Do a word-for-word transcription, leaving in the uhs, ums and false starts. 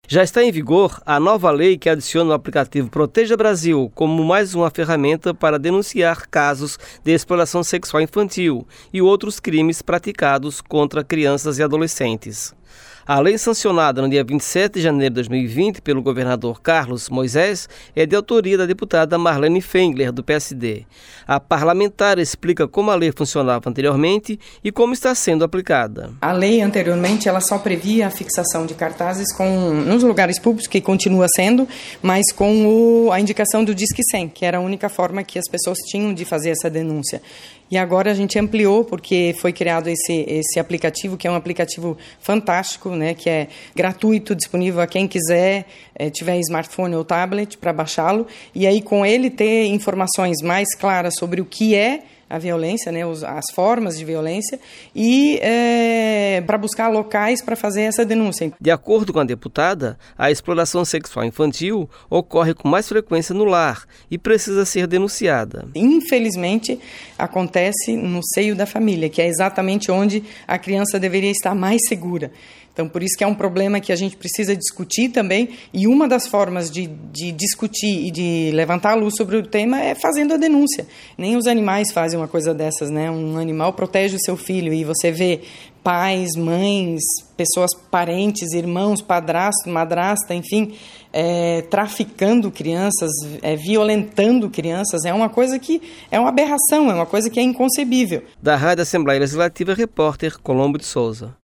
Já está em vigor a nova lei que adiciona o aplicativo Proteja Brasil como mais uma ferramenta para denunciar casos de exploração sexual infantil e outros crimes praticados contra crianças e adolescentes. A lei sancionada no dia vinte e sete de janeiro de dois mil e vinte pelo governador Carlos Moisés é de autoria da deputada Marlene Fengler, do P S D. A parlamentar explica como a lei funcionava anteriormente e como está sendo aplicada. A lei anteriormente ela só previa a fixação de cartazes com, nos lugares públicos, que continua sendo, mas com o, a indicação do Disque cem, que era a única forma que as pessoas tinham de fazer essa denúncia. E agora a gente ampliou porque foi criado esse, esse aplicativo, que é um aplicativo fantástico, né, que é gratuito, disponível a quem quiser, é, tiver smartphone ou tablet para baixá-lo, e aí com ele ter informações mais claras sobre o que é a violência, né, as formas de violência, e é, para buscar locais para fazer essa denúncia. De acordo com a deputada, a exploração sexual infantil ocorre com mais frequência no lar e precisa ser denunciada. Infelizmente, acontece no seio da família, que é exatamente onde a criança deveria estar mais segura. Então, por isso que é um problema que a gente precisa discutir também, e uma das formas de, de discutir e de levantar a luz sobre o tema é fazendo a denúncia. Nem os animais fazem uma coisa dessas, né? Um animal protege o seu filho e você vê pais, mães, pessoas parentes, irmãos, padrasto, madrasta, enfim, é, traficando crianças, é, violentando crianças, é uma coisa que é uma aberração, é uma coisa que é inconcebível. Da Rádio Assembleia Legislativa, repórter Colombo de Souza.